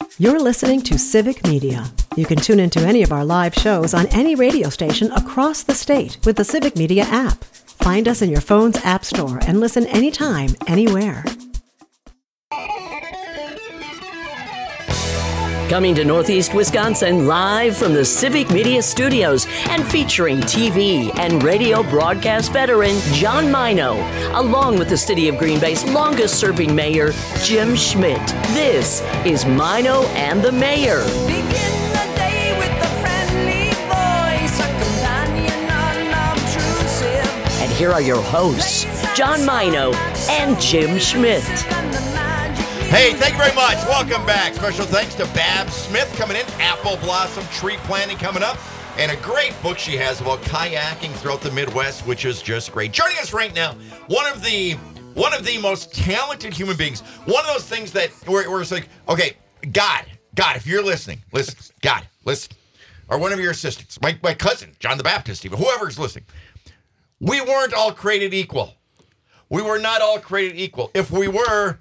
You're listening to Civic Media. You can tune into any of our live shows on any radio station across the state with the Civic Media app. Find us in your phone's app store and listen anytime, anywhere. Coming to Northeast Wisconsin live from the Civic Media Studios and featuring TV and radio broadcast veteran John Mino, along with the City of Green Bay's longest-serving mayor, Jim Schmidt. This is Mino and the Mayor. Begin the day with a friendly voice, a companion unobtrusive. And here are your hosts, John Mino and Jim Schmidt. Hey, thank you very much. Welcome back. Special thanks to Babs Smith coming in. Apple Blossom Tree Planting coming up. And a great book she has about kayaking throughout the Midwest, which is just great. Joining us right now, one of the most talented human beings. One of those things that where it's like, okay, God, if you're listening, listen. God, listen. Or one of your assistants, my cousin, John the Baptist, even whoever's listening. We weren't all created equal. We were not all created equal. If we were,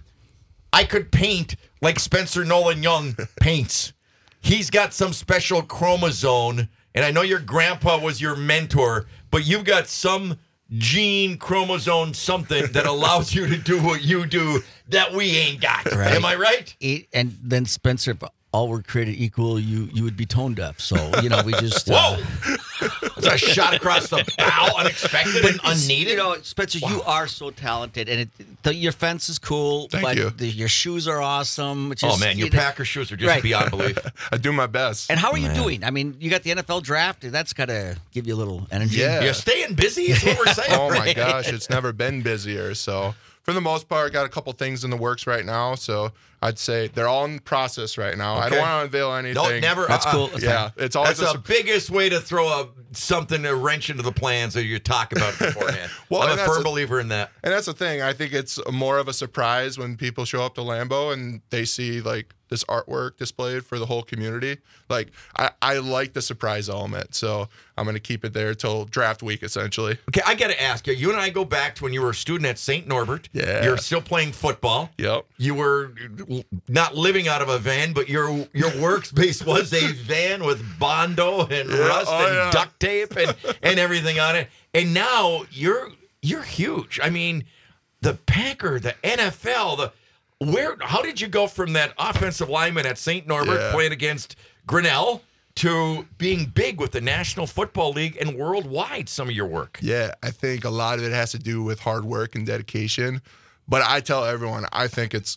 I could paint like Spencer Nolan Young paints. He's got some special chromosome, and I know your grandpa was your mentor, but you've got some gene chromosome something that allows you to do what you do that we ain't got. Right. Am I right? And then Spencer, if all were created equal, you would be tone deaf. So, we just... Whoa! It's a shot across the bow, unexpected and unneeded. Spencer, wow. You are so talented, and your fence is cool. Thank you. Your shoes are awesome. Your Packer shoes are just beyond belief. I do my best. And how are you doing? I mean, you got the NFL draft. That's got to give you a little energy. Yeah. You're staying busy is what we're saying. Oh, my gosh. It's never been busier. So, for the most part, got a couple things in the works right now. So, I'd say they're all in process right now. Okay. I don't want to unveil anything. Don't never. That's cool. Yeah, it's always the biggest way to throw a wrench into the plans that you talk about it beforehand. Well, I'm a firm believer in that. And that's the thing. I think it's more of a surprise when people show up to Lambeau and they see like this artwork displayed for the whole community. Like I like the surprise element, so I'm going to keep it there till draft week, essentially. Okay, I got to ask you. You and I go back to when you were a student at St. Norbert. Yeah. You're still playing football. Yep. You were not living out of a van, but your workspace was a van with Bondo and rust and duct tape and everything on it. And now you're huge. I mean, the Packer, the NFL, how did you go from that offensive lineman at St. Norbert playing against Grinnell to being big with the National Football League and worldwide, some of your work? Yeah, I think a lot of it has to do with hard work and dedication. But I tell everyone, I think it's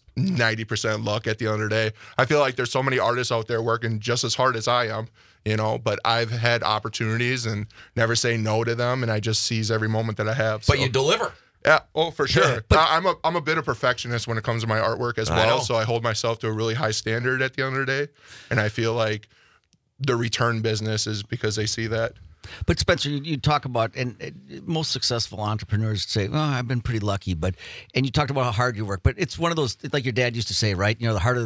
90% luck at the end of the day. I feel like there's so many artists out there working just as hard as I am, but I've had opportunities and never say no to them, and I just seize every moment that I have. But you deliver. Yeah, for sure. I'm a bit of perfectionist when it comes to my artwork as well, so I hold myself to a really high standard at the end of the day, and I feel like the return business is because they see that. But Spencer, you talk about, and most successful entrepreneurs say, "Oh, I've been pretty lucky," and you talked about how hard you work. But it's one of those, like your dad used to say, right? The harder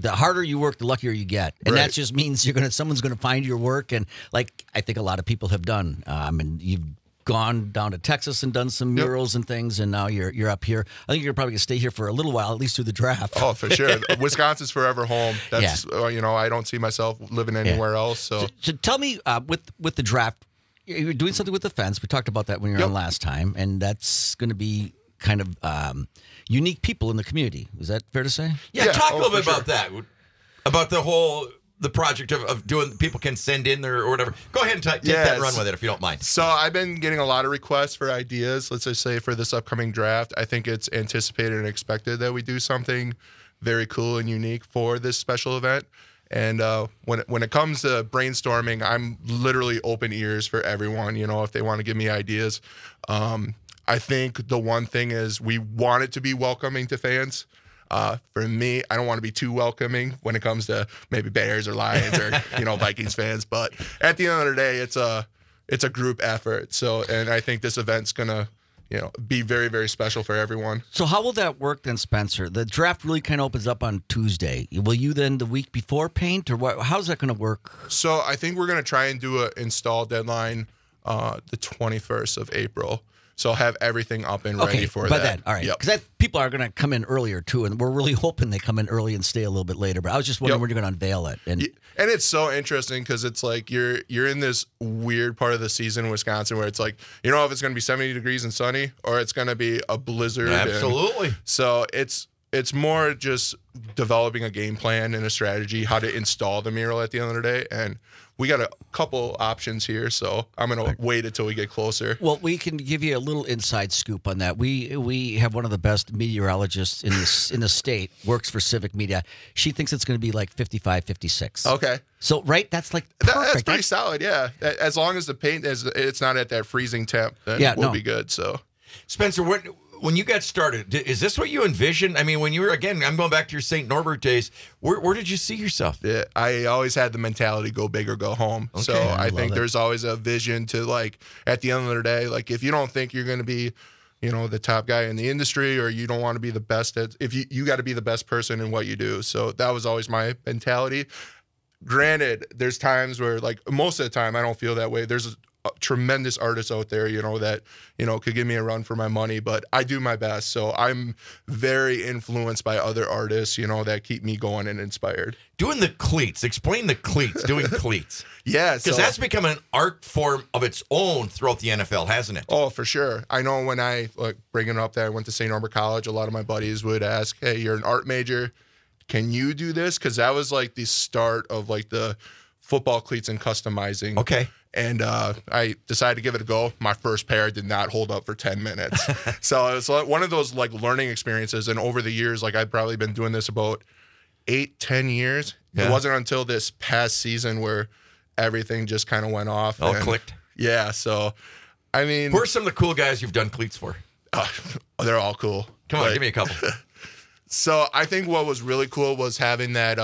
you work, the luckier you get, and that just means someone's gonna find your work, and like I think a lot of people have done. And you've gone down to Texas and done some murals and things, and now you're up here. I think you're probably gonna stay here for a little while, at least through the draft. Oh, for sure. Wisconsin's forever home. That's I don't see myself living anywhere else. So tell me, with the draft, you're doing something with the fence. We talked about that when you were on last time, and that's going to be kind of unique people in the community. Is that fair to say? Yeah, talk a little bit about that, about the project of doing. People can send in or whatever. Go ahead and take that and run with it if you don't mind. So I've been getting a lot of requests for ideas. Let's just say for this upcoming draft, I think it's anticipated and expected that we do something very cool and unique for this special event. And when it comes to brainstorming, I'm literally open ears for everyone, if they want to give me ideas. I think the one thing is we want it to be welcoming to fans. For me, I don't want to be too welcoming when it comes to maybe Bears or Lions or, Vikings fans. But at the end of the day, it's a group effort. So, and I think this event's going to, be very, very special for everyone. So how will that work then, Spencer? The draft really kind of opens up on Tuesday. Will you then the week before paint, or what? How's that going to work? So I think we're going to try and do an install deadline the 21st of April. So have everything up and ready for by that. then, all right. Yep. Because people are going to come in earlier too, and we're really hoping they come in early and stay a little bit later. But I was just wondering when you're going to unveil it. And And it's so interesting because it's like you're in this weird part of the season in Wisconsin where it's like, you know, if it's going to be 70 degrees and sunny or it's going to be a blizzard. Absolutely. So it's more just developing a game plan and a strategy, how to install the mural at the end of the day. And we got a couple options here, so I'm going to wait until we get closer. well, we can give you a little inside scoop on that. We have one of the best meteorologists in the state, works for Civic Media. She thinks it's going to be like 55, 56. Okay. So, right, that's like perfect. That's pretty solid, yeah. As long as the paint it's not at that freezing temp, then we'll be good. So, Spencer, when you got started, is this what you envisioned? I mean, when you were, again, I'm going back to your St. Norbert days, where did you see yourself? yeah, I always had the mentality go big or go home. So I think there's always a vision to, like, at the end of the day, like, if you don't think you're going to be, you know, the top guy in the industry, or you don't want to be the best if you got to be the best person in what you do. So that was always my mentality. Granted, there's times where, like, most of the time I don't feel that way. There's tremendous artists out there, you know, that, you know, could give me a run for my money, but I do my best. So I'm very influenced by other artists, you know, that keep me going and inspired. Doing the cleats. Explain the cleats, doing cleats. Yeah. Because that's become an art form of its own throughout the NFL, hasn't it? Oh, for sure. I know when I, like, bringing up that I went to St. Norbert College, a lot of my buddies would ask, hey, you're an art major. Can you do this? Because that was like the start of, like, the football cleats and customizing. Okay. And I decided to give it a go. My first pair did not hold up for 10 minutes. So it was like one of those, like, learning experiences. And over the years, like, I've probably been doing this about 8-10 years. Yeah. It wasn't until this past season where everything just kind of went off. All and, clicked. Yeah. So, I mean, Who are some of the cool guys you've done cleats for? they're all cool. Come on, Like, give me a couple. So I think what was really cool was having that.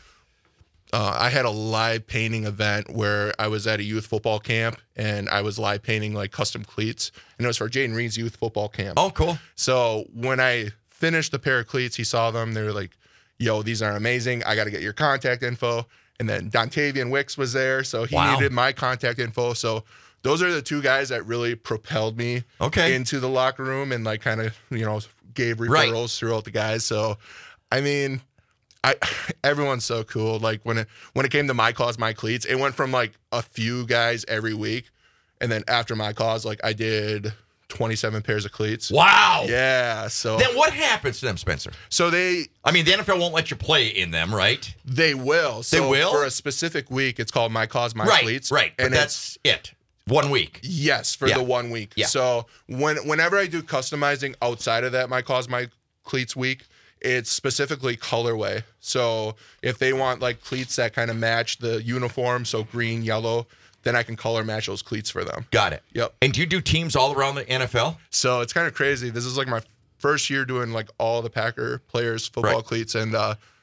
I had a live painting event where I was at a youth football camp and I was live painting, like, custom cleats, and it was for Jaden Reed's youth football camp. Oh, cool. So when I finished the pair of cleats, he saw them. They were like, "Yo, these are amazing. I got to get your contact info." And then Dontavian Wicks was there, so he needed my contact info. So those are the two guys that really propelled me into the locker room and, like, kind of, you know, gave referrals throughout the guys. So, I mean, everyone's so cool. Like, when it came to My Cause, My Cleats, it went from, like, a few guys every week, and then after My Cause, like, I did 27 pairs of cleats. Wow. Yeah. So Then what happens to them, Spencer? So the NFL won't let you play in them, right? They will. So They will? For a specific week, it's called My Cause, My Cleats. Right. But And that's it. 1 week. Yes, for the 1 week. Yeah. So whenever I do customizing outside of that My Cause, My Cleats week, it's specifically colorway. So if they want, like, cleats that kind of match the uniform, so green, yellow, then I can color match those cleats for them. Got it. Yep. And do you do teams all around the NFL? So it's kind of crazy. This is, like, my first year doing, like, all the Packer players' football cleats, and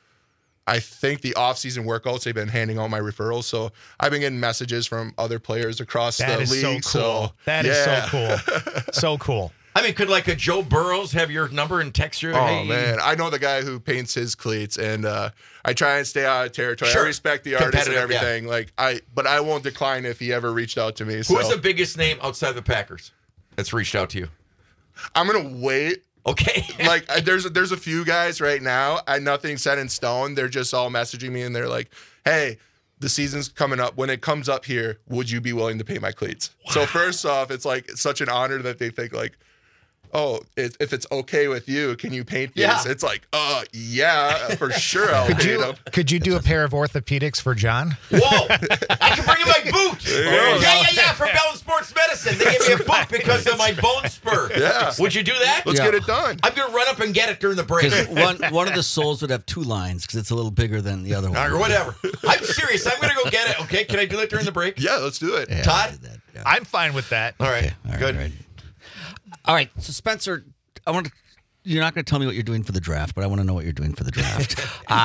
I think the off-season workouts, they've been handing out my referrals. So I've been getting messages from other players across the league. So cool. So that is so cool. So cool. I mean, could, like, a Joe Burrows have your number and text you? Oh, hey, man. I know the guy who paints his cleats, and I try and stay out of territory. Sure. I respect the artist and Competitive, everything. But I won't decline if he ever reached out to me. Who's So the biggest name outside the Packers that's reached out to you? I'm going to wait. Okay. Like, there's a few guys right now, and nothing's set in stone. They're just all messaging me, and they're like, hey, the season's coming up. When it comes up here, would you be willing to paint my cleats? Wow. So first off, it's, like, such an honor that they think, like, oh, if it's okay with you, can you paint these? Yeah. It's like, yeah, for sure I'll paint them. Could you do a pair of orthopedics for John? Whoa! I can bring you my boot. Yeah. From Bellin Sports Medicine, they gave me a boot because of my bone spur. Yeah. Would you do that? Let's get it done. I'm gonna run up and get it during the break. 'Cause one of the soles would have 2 lines because it's a little bigger than the other one. Or whatever. I'm serious. I'm gonna go get it. Okay? Can I do that during the break? Yeah, let's do it. Yeah, Todd? yeah. I'm fine with that. All right. All right, Good. all right. All right. So, Spencer, you're not going to tell me what you're doing for the draft, but I want to know what you're doing for the draft.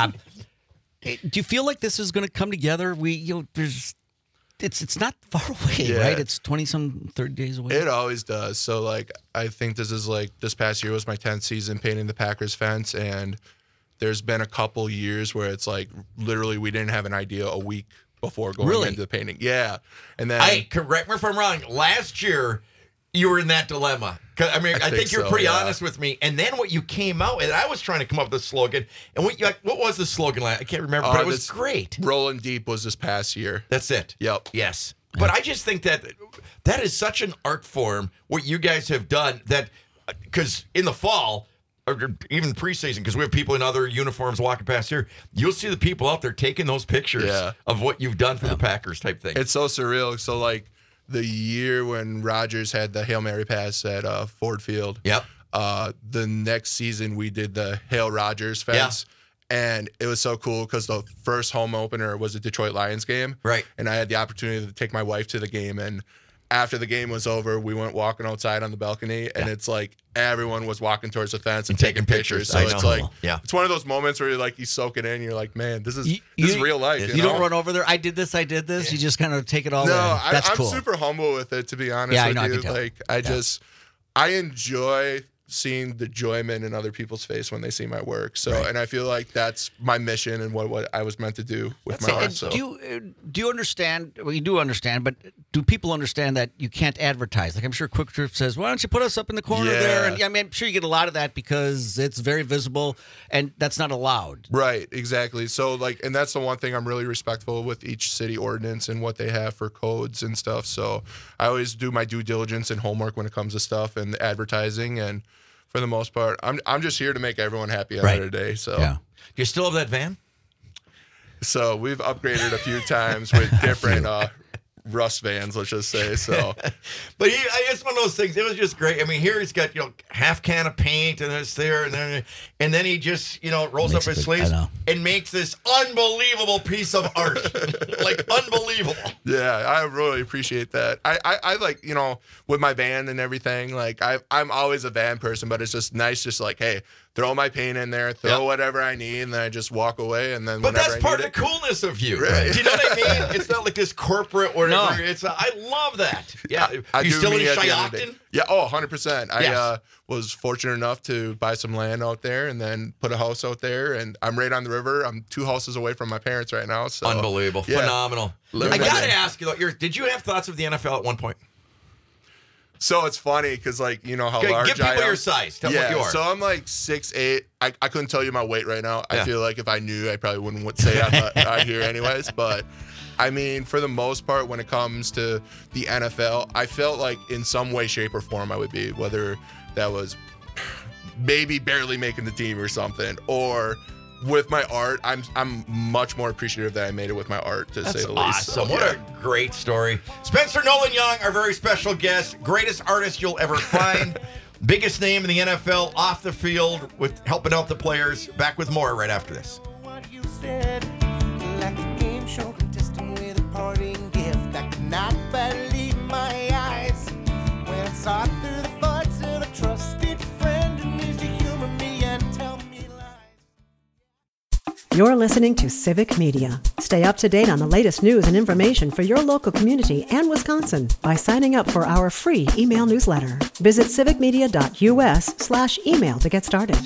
Do you feel like this is going to come together? It's not far away, Yeah. right? It's 20-some, 30 days away. It always does. So, like, I think this past year was my 10th season painting the Packers fence, and there's been a couple years where it's like literally we didn't have an idea a week before going into the painting. Yeah. And then Correct me if I'm wrong. Last year, you were in that dilemma. 'Cause, I mean, I think you're so, pretty yeah. honest with me. And then what you came out with, I was trying to come up with a slogan. And what was the slogan? I can't remember, but it was great. Rolling Deep was this past year. That's it. Yep. Yes. But I just think that is such an art form, what you guys have done, that because in the fall, or even preseason, because we have people in other uniforms walking past here, you'll see the people out there taking those pictures of what you've done for the Packers type thing. It's so surreal. So, like, the year when Rodgers had the Hail Mary pass at Ford Field, Yep. the next season we did the Hail Rodgers fence. And it was so cool because the first home opener was a Detroit Lions game. Right. And I had the opportunity to take my wife to the game. And after the game was over, we went walking outside on the balcony. And it's like everyone was walking towards the fence and taking pictures. So I it's know. like, Yeah. it's one of those moments where you're like, you soak it in. You're like, man, this is real life. You know? don't run over there. I did this. You just kind of take it all No, in. That's I'm cool. super humble with it, to be honest Yeah, I with know, I you. can tell. Like, I enjoy seeing the enjoyment in other people's face when they see my work. So, and I feel like that's my mission and what I was meant to do with my art. And So, do you understand? Well, you do understand, but do people understand that you can't advertise? Like, I'm sure Quick Trip says, "Why don't you put us up in the corner there?" And I mean, I'm sure you get a lot of that because it's very visible, and that's not allowed. right, exactly. So, like, and that's the one thing I'm really respectful with each city ordinance and what they have for codes and stuff. So, I always do my due diligence and homework when it comes to stuff and advertising. And for the most part, I'm just here to make everyone happy at the end of the day. So, Yeah. Do you still have that van? So we've upgraded a few times with different Rust vans, let's just say. So, But it's one of those things. It was just great. I mean, here he's got half can of paint, and it's there, and then he just rolls up his sleeves and makes this unbelievable piece of art, like unbelievable. yeah, I really appreciate that. I like with my van and everything. Like I'm always a van person, but it's just nice, just like, hey, throw my paint in there, throw whatever I need, and then I just walk away. And then But whenever that's I part need of the coolness of you. Right. Do you know what I mean? It's not like this corporate whatever. It's I love that. Yeah. I You do still in me at the end of the day. Shiocton? Yeah, 100%. I Yes. was fortunate enough to buy some land out there and then put a house out there, and I'm right on the river. I'm 2 houses away from my parents right now. So Unbelievable. yeah. Phenomenal. Living I got it. to ask you, did you have thoughts of the NFL at one point? So it's funny because, like, you know how Okay, large give people I am. your size. Tell them what you are. So I'm like 6'8". I couldn't tell you my weight right now. Yeah. I feel like if I knew, I probably wouldn't say out here anyways. But I mean, for the most part, when it comes to the NFL, I felt like in some way, shape, or form I would be, whether that was maybe barely making the team or something, or with my art, I'm much more appreciative that I made it with my art, to say the least. Awesome. So, What a great story. Spencer Nolan Young, our very special guest, greatest artist you'll ever find, biggest name in the NFL off the field with helping out the players. Back with more right after this. What you said, like a game show contestant with a parting gift. I could not believe my eyes when I saw through the thoughts of a trusted friend who needs to humor me and tell me lies. You're listening to Civic Media. Stay up to date on the latest news and information for your local community and Wisconsin by signing up for our free email newsletter. Visit civicmedia.us/email to get started.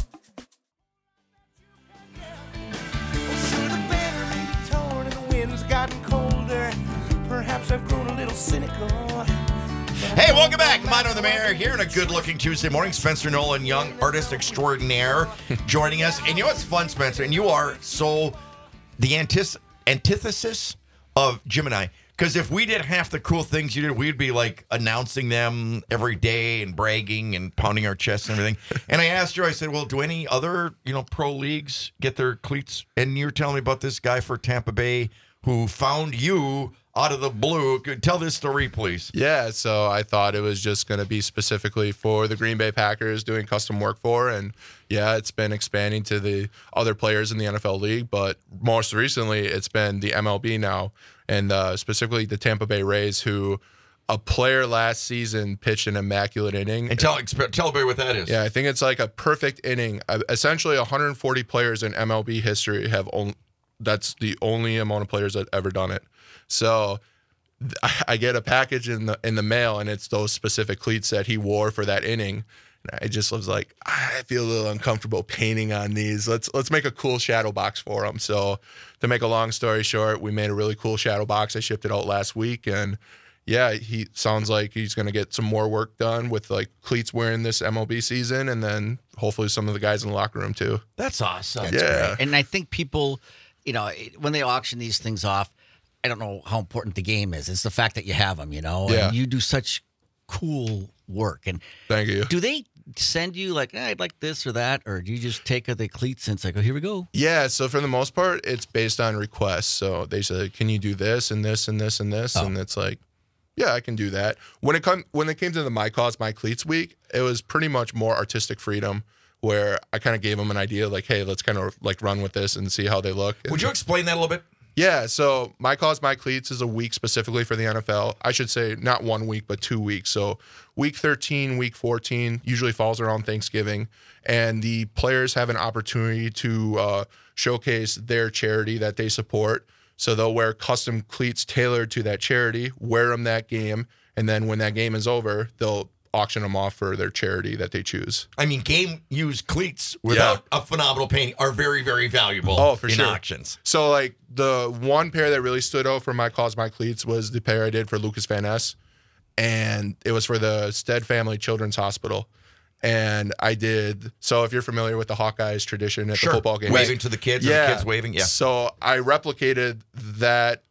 See the banner may be torn and the wind's gotten colder. Perhaps I've grown a little cynical. Hey, welcome back. Mano the Mayor here on a good-looking Tuesday morning. Spencer Nolan Young, artist extraordinaire, joining us. And you know what's fun, Spencer? And you are so the antithesis of Jim and I. Because if we did half the cool things you did, we'd be like announcing them every day and bragging and pounding our chests and everything. And I asked her, I said, well, do any other, pro leagues get their cleats? And you're telling me about this guy for Tampa Bay who found you out of the blue. Tell this story, please. Yeah, so I thought it was just going to be specifically for the Green Bay Packers doing custom work for, and yeah, it's been expanding to the other players in the NFL league, but most recently it's been the MLB now, and specifically the Tampa Bay Rays, who a player last season pitched an immaculate inning. And tell everybody what that is. Yeah, I think it's like a perfect inning. Essentially, 140 players in MLB history have that's the only amount of players that ever done it. So I get a package in the mail, and it's those specific cleats that he wore for that inning. And I just was like, I feel a little uncomfortable painting on these. Let's make a cool shadow box for him. So to make a long story short, we made a really cool shadow box. I shipped it out last week, and yeah, he sounds like he's going to get some more work done with like cleats wearing this MLB season, and then hopefully some of the guys in the locker room too. That's awesome. Yeah. And I think people, when they auction these things off, I don't know how important the game is. It's the fact that you have them, Yeah. and you do such cool work. And Thank you. do they send you like, I'd like this or that, or do you just take the cleats and it's like, oh, here we go? Yeah, so for the most part, it's based on requests. So they say, "Can you do this and this and this and this?" And it's like, yeah, I can do that. When it came to the My Cause My Cleats week, it was pretty much more artistic freedom, where I kind of gave them an idea, like, hey, let's kind of like run with this and see how they look. Would you explain that a little bit? Yeah, so My Cause My Cleats is a week specifically for the NFL. I should say not 1 week, but 2 weeks. So week 13, week 14 usually falls around Thanksgiving, and the players have an opportunity to showcase their charity that they support. So they'll wear custom cleats tailored to that charity, wear them that game, and then when that game is over, they'll auction them off for their charity that they choose. I mean, game-used cleats without a phenomenal painting are very, very valuable For in sure. auctions. So, like, the one pair that really stood out for My Cause My Cleats was the pair I did for Lucas Van Ness, and it was for the Stead Family Children's Hospital. And I did, so if you're familiar with the Hawkeyes tradition at the football game. Waving to the kids and the kids waving, yeah. So I replicated that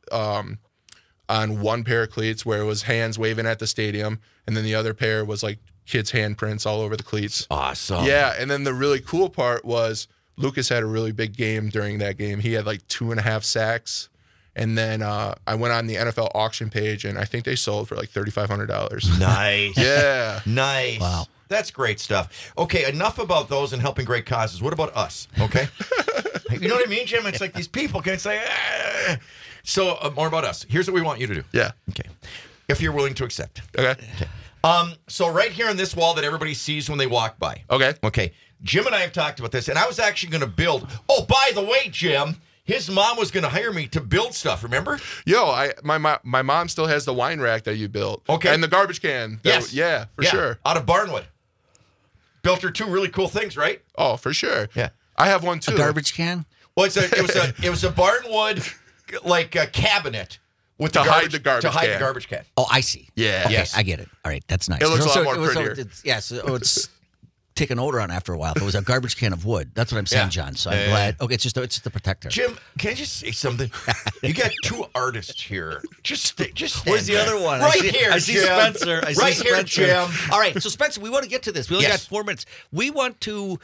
on one pair of cleats where it was hands waving at the stadium, and then the other pair was like kids' handprints all over the cleats. Awesome. Yeah, and then the really cool part was Lucas had a really big game during that game. He had like 2.5 sacks. And then I went on the NFL auction page, and I think they sold for like $3,500. Nice. Yeah. Nice. Wow. That's great stuff. Okay, enough about those and helping great causes. What about us? Okay. You know what I mean, Jim? It's like these people can say, ah. So more about us. Here's what we want you to do. Yeah. Okay. If you're willing to accept. Okay. So right here on this wall that everybody sees when they walk by. Okay. Okay. Jim and I have talked about this, and I was actually going to build. Oh, by the way, Jim, his mom was going to hire me to build stuff. Remember? Yo, my mom still has the wine rack that you built. Okay. And the garbage can. Yes. Yeah, for sure. Out of Barnwood. Built her 2 really cool things, right? Oh, for sure. Yeah. I have one too. A garbage can? Well, it was a Barnwood like a cabinet with To hide the garbage to hide can. the garbage can. Oh, I see. Yeah. Okay, Yes. I get it. All right, that's nice. It looks a lot So more it was- prettier. It's take an odor on after a while. If it was a garbage can of wood, that's what I'm saying, Yeah. John. So I'm glad. Okay, it's just the protector. Jim, can I just say something? You got 2 artists here. Just stand Where's the there. other one? Right I see, here, I see Jim. Spencer. I see Right here, Spencer. Jim. All right, so Spencer, we want to get to this. We only Yes. got 4 minutes. We want to.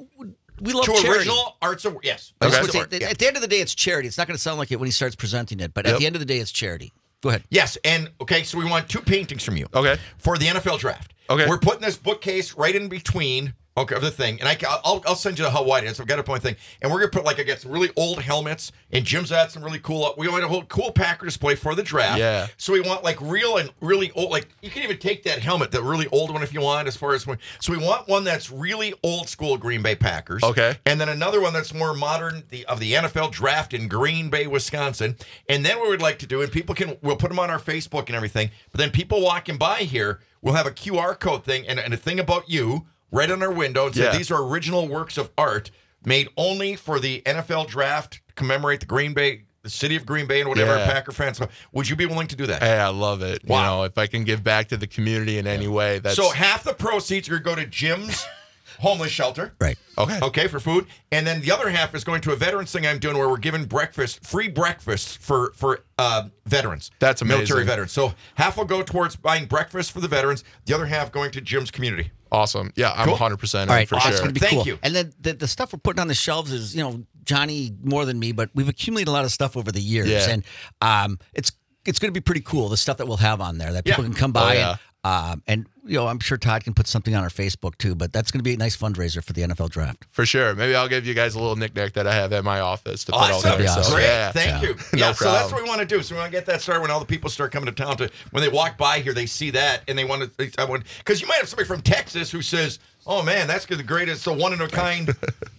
We love To charity. original arts of yes. I just Okay. want to Art, say, yeah. at the end of the day, it's charity. It's not going to sound like it when he starts presenting it, but at Yep. the end of the day, it's charity. Go ahead. Yes, and okay, so we want 2 paintings from you. Okay. For the NFL draft. Okay. We're putting this bookcase right in between. Okay, of the thing, and I'll send you how wide it is. I've got it on my thing, and we're gonna put I got some really old helmets, and Jim's had some really cool. We want a whole cool Packer display for the draft. Yeah. So we want real and really old. Like you can even take that helmet, the really old one, if you want. As far as so we want one that's really old school Green Bay Packers. Okay. And then another one that's more modern, of the NFL draft in Green Bay, Wisconsin. And then what we'd like to do, and we'll put them on our Facebook and everything. But then people walking by here, we'll have a QR code thing and a thing about you. Right on our window and say Yeah. these are original works of art made only for the NFL draft to commemorate the city of Green Bay and whatever Yeah. Packer fans. So would you be willing to do that? Hey, I love it. Wow. You know, if I can give back to the community in any way, that's So half the proceeds are going to go to Jim's homeless shelter. Right. okay. Okay, for food. And then the other half is going to a veterans thing I'm doing where we're giving free breakfast for veterans. That's amazing. Military veterans. So half will go towards buying breakfast for the veterans, the other half going to Jim's community. Awesome. Yeah, I'm Cool. 100% All in right, for that's sure. going to be Thank cool. you. And then the stuff we're putting on the shelves is, Johnny more than me, but we've accumulated a lot of stuff over the years, Yeah. and it's going to be pretty cool. The stuff that we'll have on there that people Yeah. can come by yeah. and I'm sure Todd can put something on our Facebook too. But that's going to be a nice fundraiser for the NFL draft. For sure. Maybe I'll give you guys a little knick-knack that I have at my office to put Awesome. out there. Awesome. So, Great. yeah. Thank you. No Yeah, so that's problem. what we want to do. So we want to get that started when all the people start coming to town. When they walk by here, they see that and they want to. Because you might have somebody from Texas who says, "Oh man, that's the greatest, a one in a kind,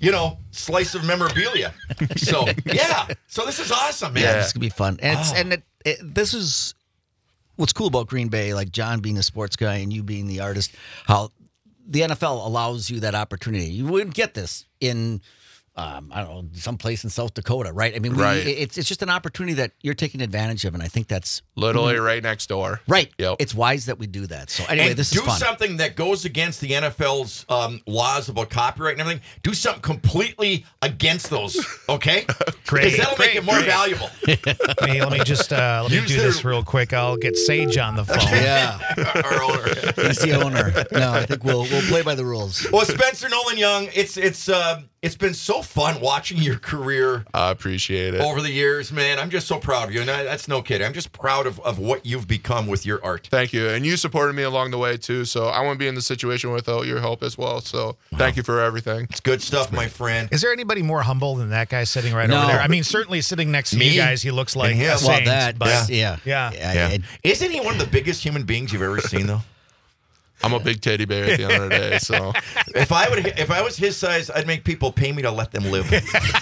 slice of memorabilia." So yeah. So this is awesome, man. Yeah. It's going to be fun, and this is what's cool about Green Bay. Like John being the sports guy and you being the artist, how the NFL allows you that opportunity. You wouldn't get this in I don't know, someplace in South Dakota, right? I mean, Right. it's just an opportunity that you're taking advantage of, and I think that's Literally right next door. right. Yep. It's wise that we do that. So anyway, And this do is fun. something that goes against the NFL's laws about copyright and everything. Do something completely against those, okay? Great, Because that'll make it more valuable. Let me just let me Use do their- this real quick. I'll get Sage on the phone. Yeah, Our owner. he's the owner. No, I think we'll play by the rules. Well, Spencer Nolan Young, it's been so fun watching your career I appreciate it. over the years, man. I'm just so proud of you, and that's no kidding. I'm just proud of what you've become with your art. Thank you. And you supported me along the way, too. So I wouldn't be in the situation without your help as well. So thank you for everything. It's good stuff, my friend. Is there anybody more humble than that guy sitting right No. over there? I mean, certainly sitting next to Me? you guys, he looks like And him. a Well, saint. that, but yeah. Yeah. Isn't he one of the biggest human beings you've ever seen, though? I'm a big teddy bear at the end of the day. So If I was his size, I'd make people pay me to let them live.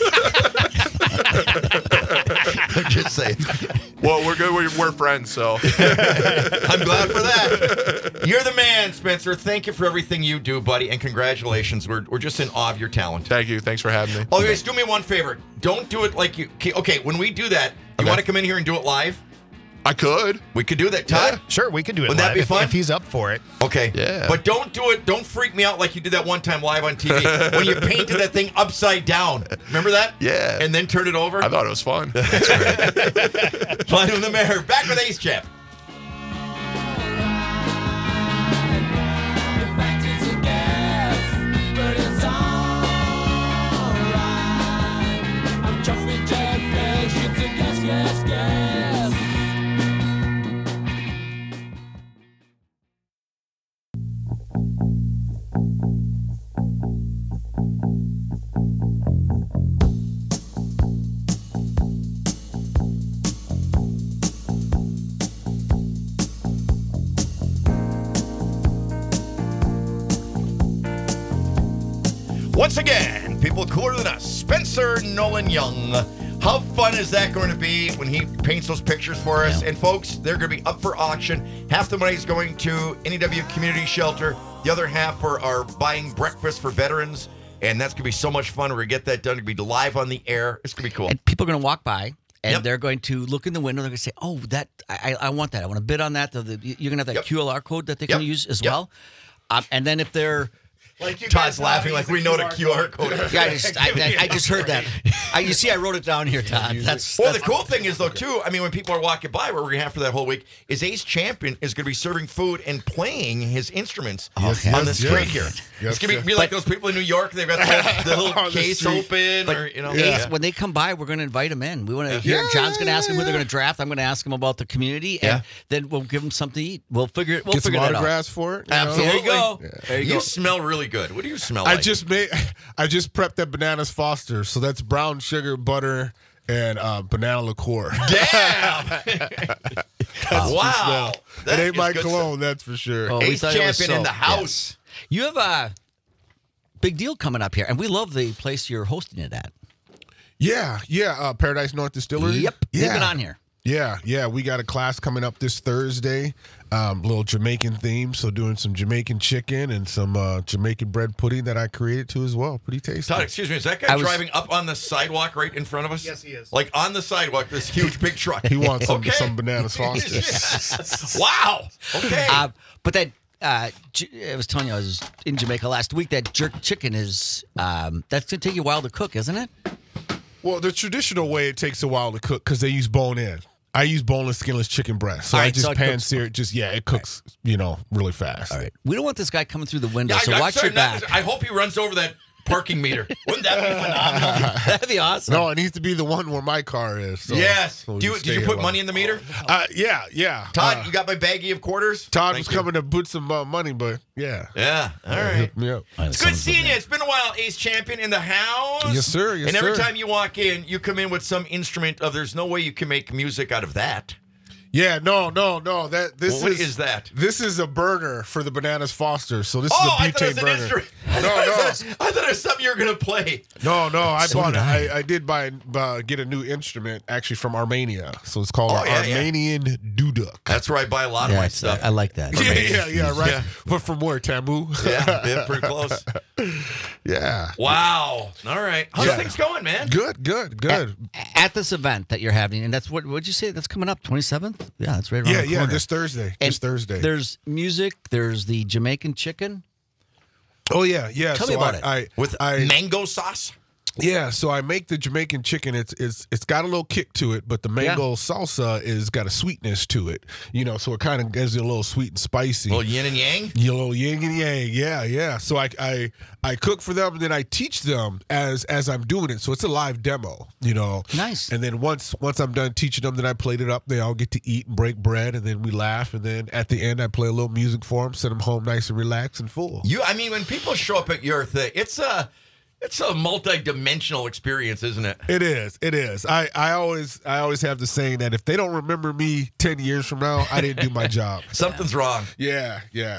I'm just saying. well, we're good. We're friends. So I'm glad for that. You're the man, Spencer. Thank you for everything you do, buddy, and congratulations. We're just in awe of your talent. thank you. Thanks for having me. Oh, guys, do me one favor. Don't do it like you. Okay, when we do that, you Okay. want to come in here and do it live? I could. We could do that, Todd. Sure, we can do it Wouldn't that live be if- fun? if he's up for it. Okay. Yeah. But don't do it. Don't freak me out like you did that one time live on TV when you painted that thing upside down. Remember that? Yeah. And then turned it over. I thought it was fun. Flying in the Mayor. Back with Ace Champ. Once again, people cooler than us, Spencer Nolan Young. How fun is that going to be when he paints those pictures for us? Yeah. And folks, they're going to be up for auction. Half the money is going to NEW Community Shelter. The other half for our buying breakfast for veterans. And that's going to be so much fun. We're going to get that done. It's going to be live on the air. It's going to be cool. And people are going to walk by, and Yep. they're going to look in the window. They're going to say, "Oh, that I want that. I want to bid on that." You're going to have that Yep. QLR code that they Yep. can use as Yep. well. And then if they're Todd's laughing like we know what a QR code is. yeah, I just heard that. You see, I wrote it down here, Todd. Well, the cool thing is, though, too, I mean, when people are walking by, what we're going to have for that whole week is Ace Champion is going to be serving food and playing his instruments on the street here. It's going to be like those people in New York. They've got the little On the case street. open. Or, you know, Ace, when they come by, we're going to invite them in. We want to hear. John's going to ask them who they're going to draft. I'm going to ask them about the community, and then we'll give them something to eat. We'll figure it. We'll Get some figure that out. autographs for it. You know? Absolutely. There you go. There you You go. smell really good. What do you smell I like? just prepped that Bananas Foster. So that's brown sugar, butter, and banana liqueur. Damn! Wow. It That ain't is my good cologne, that's for sure. Oh, we Ace thought it was Champion in soap. the house. You have a big deal coming up here, and we love the place you're hosting it at. Yeah. Paradise North Distillery. Yep, Yeah. they've been on here. Yeah. We got a class coming up this Thursday. Little Jamaican theme, so doing some Jamaican chicken and some Jamaican bread pudding that I created too as well. Pretty tasty. Todd, excuse me, is that guy I was- driving up on the sidewalk right in front of us? Yes, he is. Like on the sidewalk, this huge big truck. He wants some Okay. some Bananas Foster. Yes. Wow. Okay. But that I was telling you I was in Jamaica last week. That jerk chicken is that's gonna take you a while to cook, isn't it? Well, the traditional way it takes a while to cook because they use bone in. I use boneless, skinless chicken breast. So All I right, just so it pan cooks- sear it. It cooks, really fast. All right. We don't want this guy coming through the window, Yeah, so I'm watch sorry, your back. I hope he runs over that parking meter. Wouldn't that be phenomenal? That'd be awesome. No, it needs to be the one where my car is. So, Yes. so we Did can you stay here put long. money in the meter? Yeah. Todd, you got my baggie of quarters? Todd Thank was you. coming to put some money, but yeah. Yeah. All right. Hook me up. It's good seeing you. It's been a while, Ace Champion in the house. Yes, sir. Yes, and every sir. time you walk in, you come in with some instrument of there's no way you can make music out of that. Yeah, no. This Well, what is that? This is a burner for the Bananas Foster. So this Oh, is I a thought it was butane an burner. instrument. I thought it was something you were going to play. No, I So bought did it. I did get a new instrument actually from Armenia. So it's called Armenian duduk. That's where I buy a lot of my stuff. I like that. Yeah, right. Yeah. But from where, Tamu? Yeah, pretty close. Yeah. Wow. All right. How's Yeah. things going, man? Good. At this event that you're having, and that's what'd you say? That's coming up 27th? Yeah, that's right around the Yeah, corner. this Thursday. And This Thursday. There's music. There's the Jamaican chicken. Oh yeah. Tell me about it. With mango sauce? Yeah, so I make the Jamaican chicken. It's got a little kick to it, but the mango salsa is got a sweetness to it. So it kind of gives you a little sweet and spicy. A little yin and yang? You little yin and yang, yeah. So I cook for them, and then I teach them as I'm doing it. So it's a live demo, Nice. And then once I'm done teaching them, then I plate it up. They all get to eat and break bread, and then we laugh. And then at the end, I play a little music for them, send them home nice and relaxed and full. When people show up at your thing, it's a multi-dimensional experience, isn't it? It is. I always have the saying that if they don't remember me 10 years from now, I didn't do my job. Something's wrong. Yeah.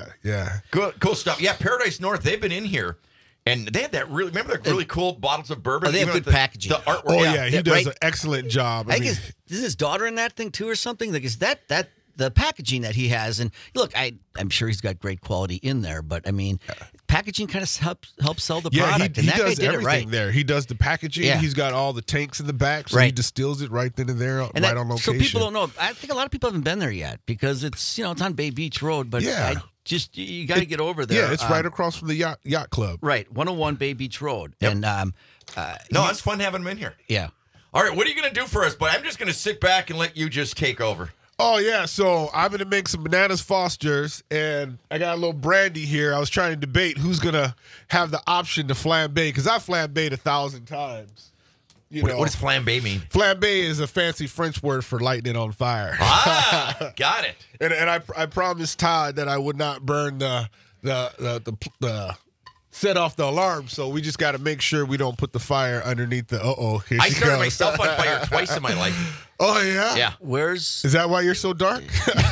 Cool stuff. Yeah, Paradise North, they've been in here. And they had that remember the really cool bottles of bourbon? Oh, they have Even good with packaging. The artwork. Oh, yeah. He does right. an excellent job. I think is his daughter in that thing too, or something? Like, is that the packaging that he has? And look, I'm sure he's got great quality in there, but I mean, packaging kind of helps sell the product. He and that guy does did it everything right there. He does the packaging. Yeah. He's got all the tanks in the back, so he Right. distills it right then and there, And right on location. So people don't know. I think a lot of people haven't been there yet because it's it's on Bay Beach Road, but Yeah. you got to get over there. Yeah, it's right across from the yacht club. Right, 101 Bay Beach Road, Yep. and No, it's fun having them in here. yeah. All right, what are you going to do for us? But I'm just going to sit back and let you just take over. Oh, yeah. So I'm going to make some Bananas Fosters, and I got a little brandy here. I was trying to debate who's going to have the option to flambe, because I flambéed 1,000 times. What does flambe mean? Flambe is a fancy French word for lighting it on fire. Ah, got it. And I promised Todd that I would not burn the set off the alarm, so we just got to make sure we don't put the fire underneath the here I she started goes. myself on fire twice in my life. Oh, yeah? Yeah. Where's Is that why you're so dark?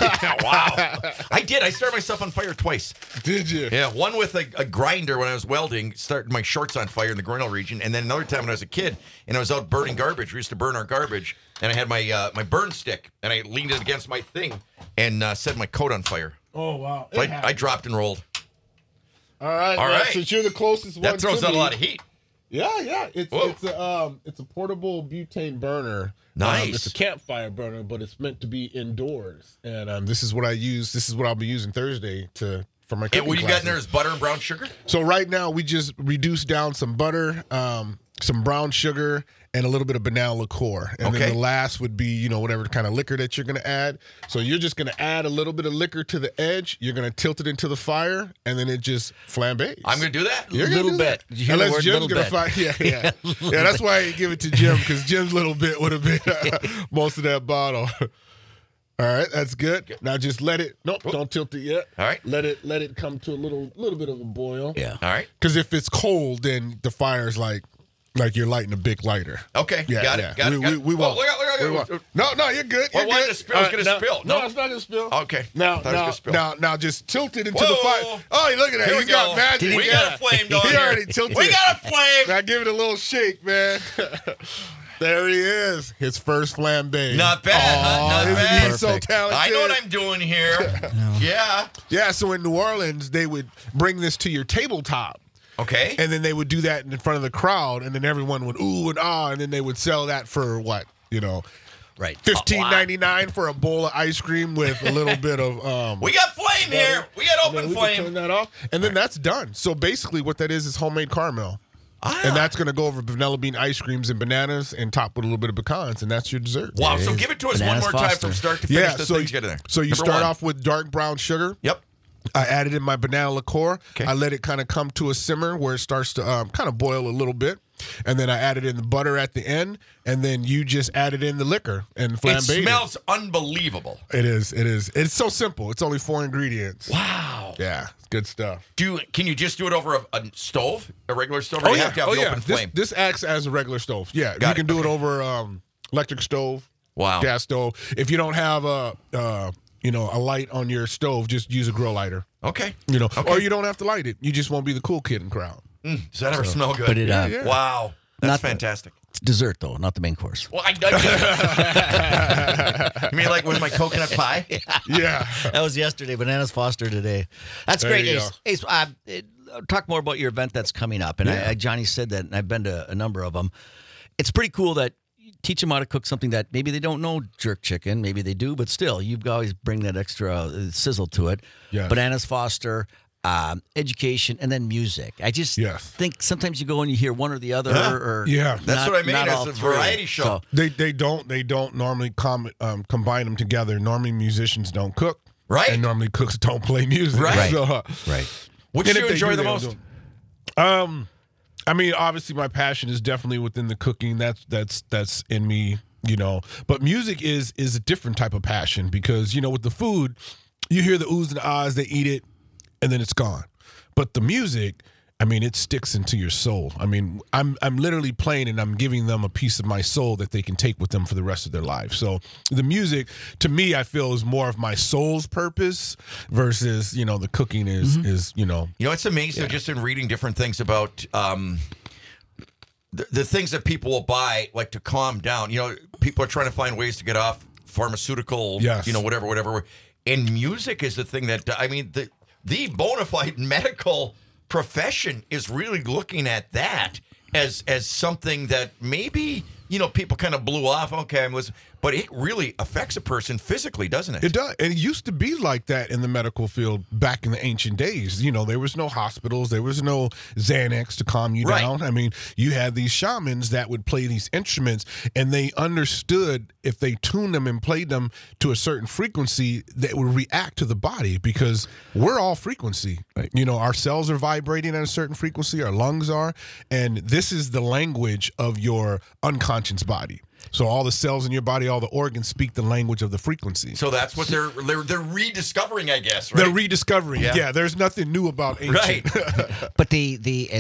Wow. I did. I started myself on fire twice. Did you? Yeah, one with a grinder when I was welding, started my shorts on fire in the groinal region, and then another time when I was a kid and I was out burning garbage. We used to burn our garbage, and I had my burn stick, and I leaned it against my thing and set my coat on fire. Oh, wow. So I dropped and rolled. All right. All right. Since you're the closest one That throws to out a me- lot of heat. Yeah. Whoa. It's a portable butane burner. Nice. It's a campfire burner, but it's meant to be indoors. And this is what I use. This is what I'll be using Thursday for my cooking And what you got in there classes. is butter and brown sugar? So right now we just reduced down some butter, some brown sugar, and a little bit of banana liqueur. And Okay. then the last would be, whatever kind of liquor that you're going to add. So you're just going to add a little bit of liquor to the edge. You're going to tilt it into the fire, and then it just flambés. I'm going to do that? You're gonna Little do bit. that. Did you hear the Unless word Jim's little gonna bit? find, yeah. Yeah, that's why I didn't give it to Jim, because Jim's little bit would have been most of that bottle. All right, that's good. Now just let it. Nope, don't tilt it yet. All right. Let it come to a little bit of a boil. yeah? All right. Because if it's cold, then the fire's like you're lighting a big lighter. Okay. Yeah, got yeah. it. Got it. We Oh, won't. look out. We won't. No, you're good. Well, You're why good. the spill? It's gonna spill. No, No. it's not gonna spill. Okay. Now, Thought it was gonna spill. now, just tilt it into Whoa. the fire. Oh, look at that. Here He's we got go. magic. We got a flame going He here. already tilted We it. got a flame. Now give it a little shake, man. There he is. His first flambe. Not bad, huh? Not isn't bad. he so talented? I know what I'm doing here. Yeah. Yeah, so in New Orleans, they would bring this to your tabletop. Okay. And then they would do that in front of the crowd, and then everyone would ooh and ah, and then they would sell that for what? Right. $15.99 for a bowl of ice cream with a little bit of We got flame here. We got and then open we can turn flame. that off, and then that's done. So basically, what that is homemade caramel, Ah. and that's going to go over vanilla bean ice creams and bananas, and top with a little bit of pecans, and that's your dessert. Wow. So give it to us Bananas one more time Foster. from start to finish. Yeah, This so thing's getting there. so you Number start one. off with dark brown sugar. Yep. I added in my banana liqueur. Okay. I let it kind of come to a simmer where it starts to kind of boil a little bit. And then I added in the butter at the end. And then you just added in the liquor and It flambéed. smells unbelievable. It is. It's so simple. It's only 4 ingredients. Wow. Yeah, it's good stuff. Can you just do it over a stove, a regular stove, or do you have to have the open flame? This acts as a regular stove. Yeah, Got you it. can do it Okay. over electric stove, Wow. gas stove. If you don't have a light on your stove, just use a grill lighter. Okay. Or you don't have to light it. You just won't be the cool kid in crowd. Does that ever smell good? But it, Yeah. Wow. That's Not- fantastic. it's dessert though, not the main course. Well, you mean like with my coconut pie? Yeah. That was yesterday. Bananas Foster today. That's There great. you Ace, talk more about your event that's coming up. And Yeah. Johnny said that, and I've been to a number of them. It's pretty cool that you teach them how to cook something that maybe they don't know jerk chicken. Maybe they do, but still, you've always bring that extra sizzle to it. Yes. Bananas Foster. Education and then music. I just Yes. think sometimes you go and you hear one or the other. Yeah. Or Yeah. That's not- what I mean. not It's all a three. variety show. So, They don't normally combine them together. Normally musicians don't cook. Right. And normally cooks don't play music. Right. So, right. Which and do you if they enjoy do, the they most? don't. I mean, obviously my passion is definitely within the cooking. That's in me, But music is a different type of passion because, with the food, you hear the oohs and the ahs, they eat it, and then it's gone. But the music, I mean, it sticks into your soul. I mean, I'm literally playing and I'm giving them a piece of my soul that they can take with them for the rest of their life. So the music, to me, I feel is more of my soul's purpose versus, the cooking is. It's amazing just in reading different things about the things that people will buy, like to calm down. People are trying to find ways to get off pharmaceutical, Yes. whatever. And music is the thing that, the bona fide medical profession is really looking at that as something that maybe, people kind of blew off. Okay, I'm listening. But it really affects a person physically, doesn't it? It does. And it used to be like that in the medical field back in the ancient days. There was no hospitals. There was no Xanax to calm you Right. down. I mean, you had these shamans that would play these instruments, and they understood if they tuned them and played them to a certain frequency, that would react to the body because we're all frequency. Right. Our cells are vibrating at a certain frequency, our lungs are, and this is the language of your unconscious body. So all the cells in your body, all the organs speak the language of the frequency. So that's what they're rediscovering, I guess, right? They're rediscovering. Yeah. Yeah, there's nothing new about ancient. Right. But the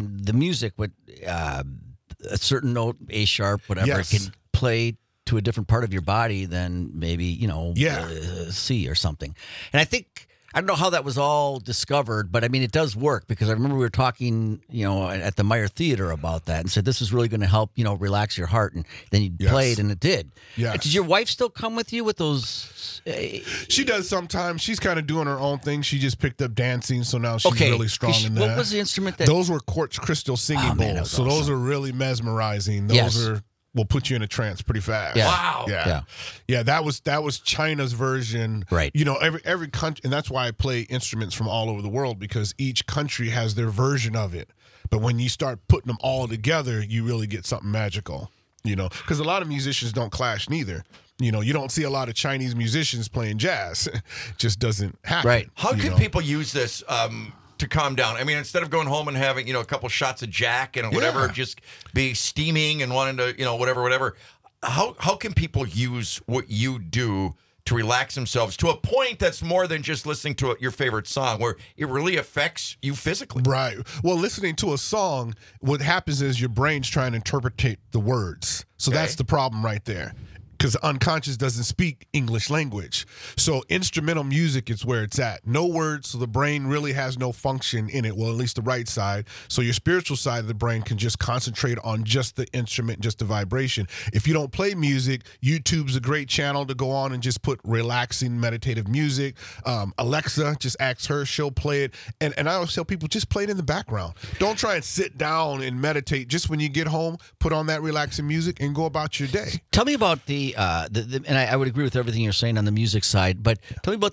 music with a certain note, A sharp, whatever, Yes. can play to a different part of your body than maybe Yeah. C or something. And I don't know how that was all discovered, but I mean it does work because I remember we were talking, at the Meyer Theater about that and said this is really going to help, relax your heart, and then you Yes. played and it did. Yes. Did your wife still come with you with those? She does sometimes. She's kind of doing her own thing. She just picked up dancing, so now she's Okay. really strong in that. What was the instrument that? Those were quartz crystal singing Oh, man, that bowls. was So those awesome. are really mesmerizing. Those Yes. will put you in a trance pretty fast. Yeah. Wow. Yeah. Yeah, that was China's version. Right. Every country, and that's why I play instruments from all over the world because each country has their version of it. But when you start putting them all together, you really get something magical. Because a lot of musicians don't clash neither. You don't see a lot of Chinese musicians playing jazz. It just doesn't happen. Right. How you can know? people use this to calm down? I mean, instead of going home and having, a couple shots of Jack and whatever, Yeah. just be steaming and wanting to, whatever. How can people use what you do to relax themselves to a point that's more than just listening to your favorite song, where it really affects you physically? Right. Well, listening to a song, what happens is your brain's trying to interpret the words. So Okay. that's the problem right there. Because unconscious doesn't speak English language. So instrumental music is where it's at. No words, so the brain really has no function in it. Well, at least the right side. So your spiritual side of the brain can just concentrate on just the instrument, just the vibration. If you don't play music, YouTube's a great channel to go on and just put relaxing meditative music. Alexa, just ask her, she'll play it. And I always tell people, just play it in the background. Don't try and sit down and meditate. Just when you get home, put on that relaxing music and go about your day. Tell me about the and I would agree with everything you're saying on the music side, but tell me about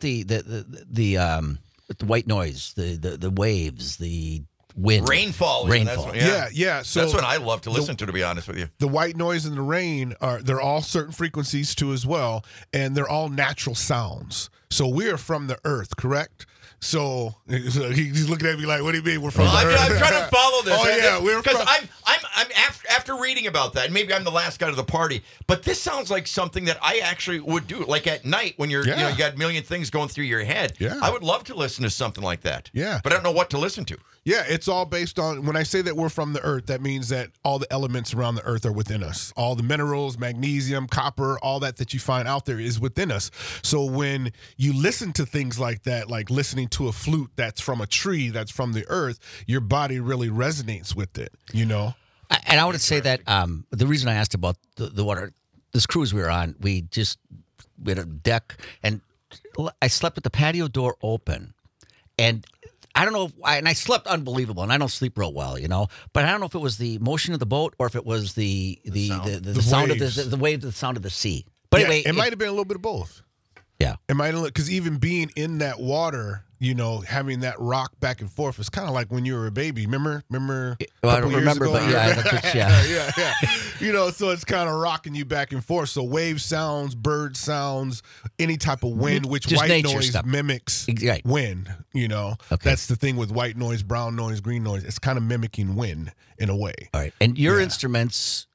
the white noise, the waves, the wind, Rainfall. rainfall. Yeah. So that's what I love to listen to be honest with you. the white noise and the rain they're all certain frequencies too as well, and they're all natural sounds. So we're from the earth, correct? So he's looking at me like, "What do you mean we're from Well, the earth?" I'm trying to follow this. Oh yeah, we're because from. I'm after reading about that. And maybe I'm the last guy to the party, but this sounds like something that I actually would do. Like at night when you're you got a million things going through your head. Yeah. I would love to listen to something like that. Yeah. but I don't know what to listen to. Yeah, it's all based on, when I say that we're from the earth, that means that all the elements around the earth are within us. All the minerals, magnesium, copper, all that you find out there is within us. So when you listen to things like that, like listening to a flute that's from a tree, that's from the earth, your body really resonates with it, you know? And I would say that the reason I asked about the water, this cruise we were on, we had a deck, and I slept with the patio door open. And I don't know if I slept unbelievable, and I don't sleep real well, you know. But I don't know if it was the motion of the boat or if it was the sound of the wave, the sound of the sea. But anyway, it might have been a little bit of both. Yeah, it might have, because even being in that water, you know, having that rock back and forth, it's kind of like when you were a baby. Remember? Well, I don't remember, but yeah. yeah. You know, so it's kind of rocking you back and forth. So wave sounds, bird sounds, any type of wind, which just white nature noise stuff. mimics Right. wind. You know, Okay. That's the thing with white noise, brown noise, green noise. It's kind of mimicking wind in a way. All right, and your instruments,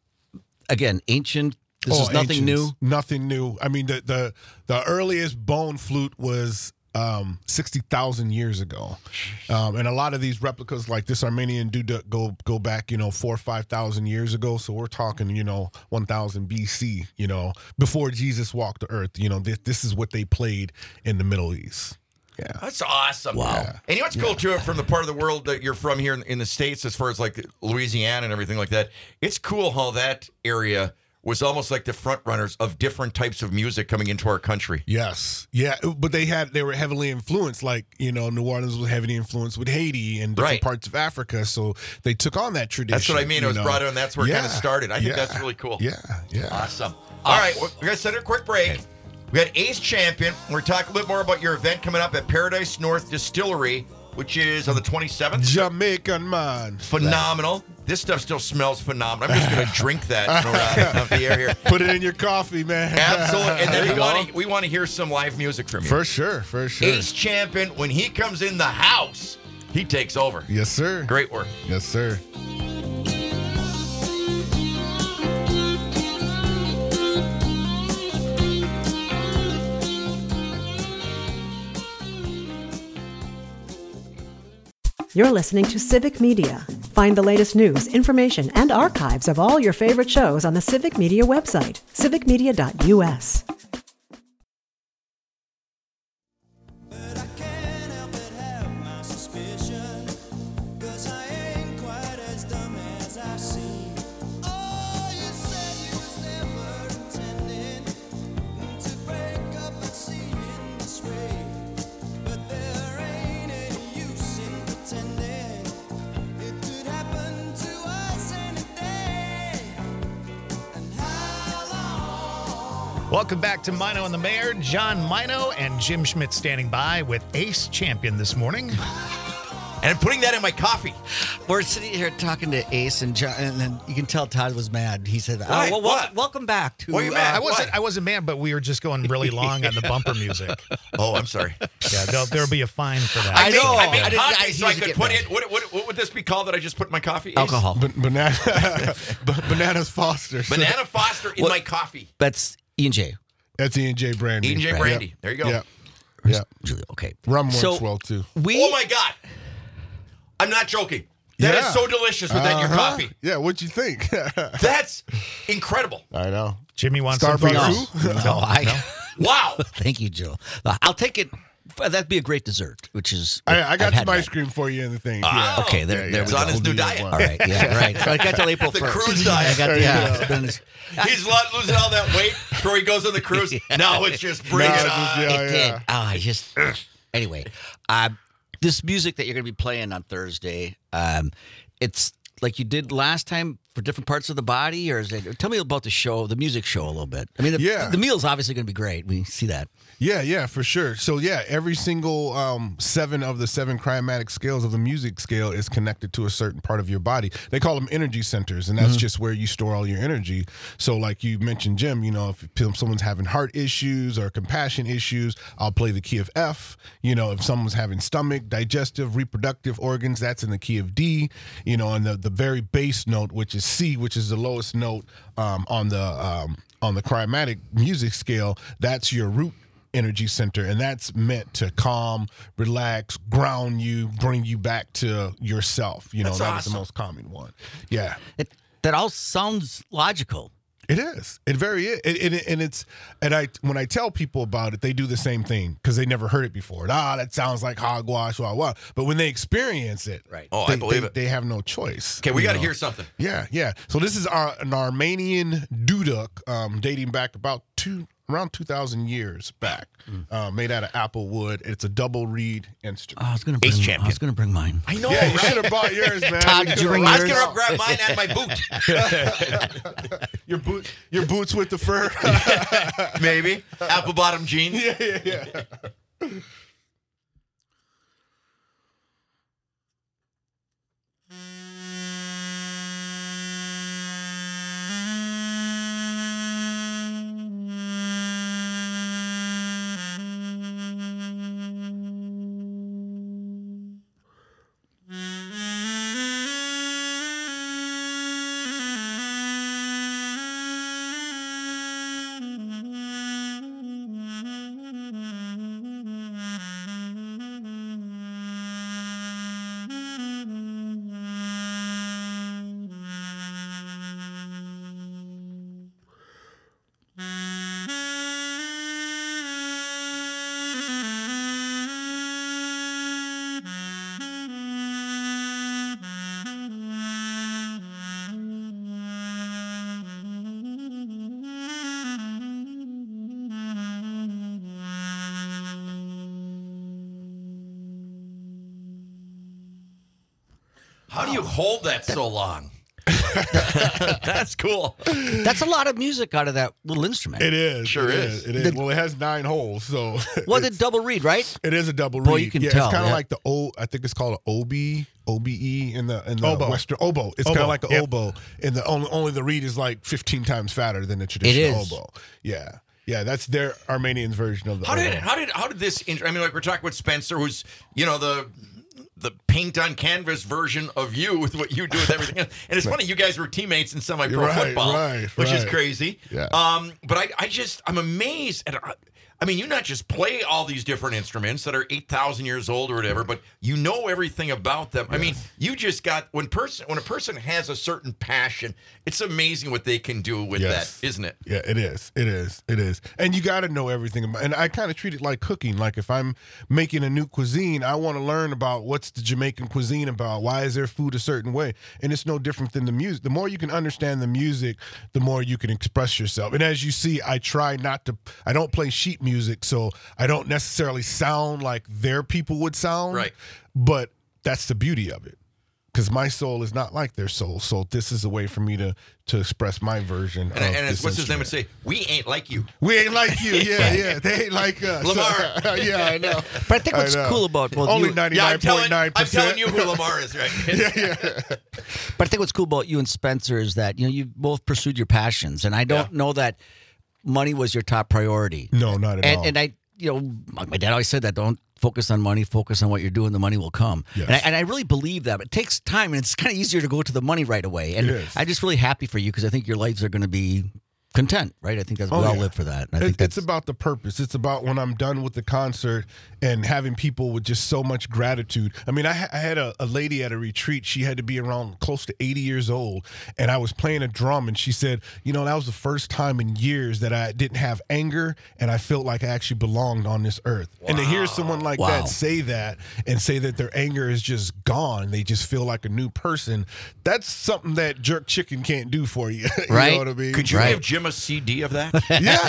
again, ancient. This is nothing ancients. new. Nothing new. I mean, the earliest bone flute was 60,000 years ago, and a lot of these replicas, like this Armenian duduk, go back, you know, 4,000 or 5,000 years ago. So we're talking, you know, 1000 BC. You know, before Jesus walked the earth. You know, this is what they played in the Middle East. Yeah. That's awesome. Wow. And you know what's cool, too, from the part of the world that you're from here in the States, as far as like Louisiana and everything like that, it's cool how that area was almost like the front runners of different types of music coming into our country. Yes. Yeah. But they were heavily influenced, like, you know, New Orleans was heavily influenced with Haiti and different parts of Africa. So they took on that tradition. That's what I mean. It was brought in. That's where it kind of Yeah. started. I think Yeah. that's really cool. Yeah. Yeah. Awesome. All right. We're going to send a quick break. Okay. We got Ace Champion. We're talking a little bit more about your event coming up at Paradise North Distillery, which is on the 27th. Jamaican man. Phenomenal. This stuff still smells phenomenal. I'm just going to drink that off the air here. Put it in your coffee, man. Absolutely. And then we want to hear some live music from you. For sure. For sure. Ace Champion, when he comes in the house, he takes over. Yes, sir. Great work. Yes, sir. You're listening to Civic Media. Find the latest news, information, and archives of all your favorite shows on the Civic Media website, civicmedia.us. But I can't help but have my suspicion, 'cause I ain't quite as dumb as I seem. Oh, you said you was never intending to break up a scene in this way, but there ain't any use in pretending. It could happen to us any day. And how long? Welcome back to Mino and the Mayor. John Mino and Jim Schmidt standing by with Ace Champion this morning. And I'm putting that in my coffee. We're sitting here talking to Ace and John, and then you can tell Todd was mad. He said, Why? What? welcome back to." Why are you mad? I wasn't mad, but we were just going really long on the bumper music. Oh, I'm sorry. Yeah, there'll be a fine for that. I know. I made I didn't- coffee I so I usually could get put mad. in. What would this be called that I just put in my coffee? Ace? Alcohol. Bananas Foster. Banana Foster in What? my coffee. That's E&J. That's E&J Brandy. E&J Brandy. Yep. There you go. Yep. Yeah. Julia, okay. Rum works So well, too. Oh, my God. I'm not joking. That is Yeah. so delicious with that in your Uh-huh. coffee. Yeah, what'd you think? That's incredible. I know. Jimmy wants some for Starbucks yours. too? No, I. Wow. Thank you, Jill. I'll take it. That'd be a great dessert, which is. I got I've had some ice that. cream for you in the thing. Ah, Okay, there we It's go. on his We'll new do that diet. one. All right, yeah, right. So I got till April The 1st. cruise diet. I got, There you yeah, go. it's been this- He's losing all that weight before he goes on the cruise. Now it's just bring No, it it's on. just- yeah. It did. I just. Anyway, this music that you're going to be playing on Thursday, it's like you did last time for different parts of the body, or is it? Tell me about the show, the music show, a little bit. I mean, Yeah. the meal's obviously going to be great. We see that. Yeah, for sure. So yeah, every single 7 of the 7 chromatic scales of the music scale is connected to a certain part of your body. They call them energy centers, and that's just where you store all your energy. So like you mentioned, Jim, you know, if someone's having heart issues or compassion issues, I'll play the key of F. You know, if someone's having stomach, digestive, reproductive organs, that's in the key of D. You know, and the very bass note, which is C, which is the lowest note on the chromatic music scale, that's your root energy center, and that's meant to calm, relax, ground you, bring you back to yourself. You know, That's that is awesome. the most common one. Yeah. That all sounds logical. It is. It very is. When I tell people about it, they do the same thing because they never heard it before. That sounds like hogwash, blah, blah. But when they experience it, Right. Oh, I believe it. They have no choice. Okay, we you got to know? hear something. Yeah. So this is an Armenian duduk dating back around 2,000 years back, made out of apple wood. It's a double reed instrument. I was going Ace to champion. bring mine. I know. Yeah, you right? should have bought yours, man. Todd, did you bring I was yours? going to grab mine and my boot. Your boots with the fur. Maybe. Apple bottom jeans. Yeah. How do you hold that so long? That's cool. That's a lot of music out of that little instrument. It is. Sure it is. It is. Well, it has 9 holes, so Well, the double reed, right? it is a double Boy, reed. you can yeah, tell, it's kind of yeah. like the I think it's called an OBE in the Oboe. Western oboe. It's kind Oboe, of like an yep. oboe, and the only the reed is like 15 times fatter than the traditional is. oboe. Yeah, that's their Armenians version of the How oboe. did this? I mean, like we're talking with Spencer, who's the paint on canvas version of you with what you do with everything else. And it's funny, you guys were teammates in semi-pro Right, football, right, which is right. crazy. Yeah. But I'm amazed at. I mean, you not just play all these different instruments that are 8,000 years old or whatever, but you know everything about them. I mean, you just got when a person has a certain passion, it's amazing what they can do with Yes. that, isn't it? Yeah, it is. It is. And you got to know everything about. And I kind of treat it like cooking. Like if I'm making a new cuisine, I want to learn about what's the Jamaican cuisine about. Why is their food a certain way? And it's no different than the music. The more you can understand the music, the more you can express yourself. And as you see, I don't play sheet music, so I don't necessarily sound like their people would sound. Right. But that's the beauty of it. Because my soul is not like their soul. So this is a way for me to express my version And, of and this what's his name would instrument. say, we ain't like you. We ain't like you. Yeah. They ain't like us. Lamar. Yeah, I know. But I think what's know. cool about both Only you, 99.9%. I'm telling you who Lamar is, right? but I think what's cool about you and Spencer is that you both pursued your passions, and I don't know that money was your top priority. No, not at all. And I, my dad always said that don't focus on money, focus on what you're doing, the money will come. Yes. And I really believe that. But it takes time, and it's kind of easier to go to the money right away. And It is. I'm just really happy for you because I think your lives are going to be content, right? I think that's we all live for that. And I think It's about the purpose. It's about when I'm done with the concert and having people with just so much gratitude. I mean, I had a lady at a retreat. She had to be around close to 80 years old, and I was playing a drum, and she said, that was the first time in years that I didn't have anger, and I felt like I actually belonged on this earth. And to hear someone like that say that and say that their anger is just gone, they just feel like a new person, that's something that jerk chicken can't do for you. You Right. know what I mean? Could you Right. give Jim a CD of that?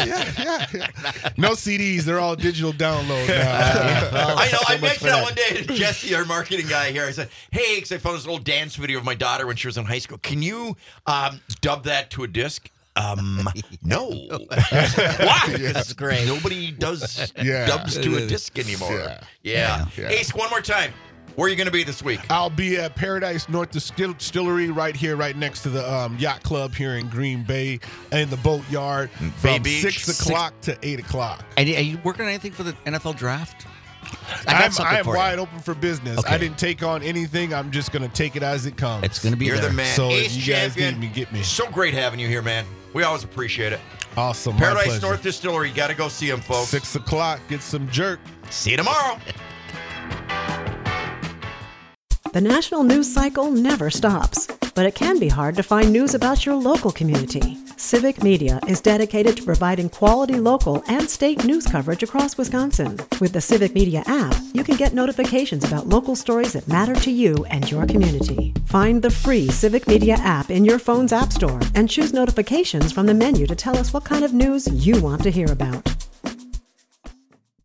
Yeah. No CDs. They're all digital download now. I know. I mentioned that one day to Jesse, our marketing guy here. I said, hey, because I found this old dance video of my daughter when she was in high school. Can you dub that to a disc? No. Why? that's great. Nobody does Yeah. dubs to a disc anymore. Yeah. Ace, one more time. Where are you going to be this week? I'll be at Paradise North Distillery right here, right next to the Yacht Club here in Green Bay in the Boatyard Bay from Beach. 6 o'clock to 8 o'clock. And are you working on anything for the NFL draft? I got something I am for you. wide open for business. Okay. I didn't take on anything. I'm just going to take it as it comes. It's going to be You're there. the man. So Ace if you guys champion. need me, get me. So great having you here, man. We always appreciate it. Awesome. My Paradise pleasure. North Distillery. You got to go see them, folks. 6 o'clock. Get some jerk. See you tomorrow. The national news cycle never stops, but it can be hard to find news about your local community. Civic Media is dedicated to providing quality local and state news coverage across Wisconsin. With the Civic Media app, you can get notifications about local stories that matter to you and your community. Find the free Civic Media app in your phone's app store and choose notifications from the menu to tell us what kind of news you want to hear about.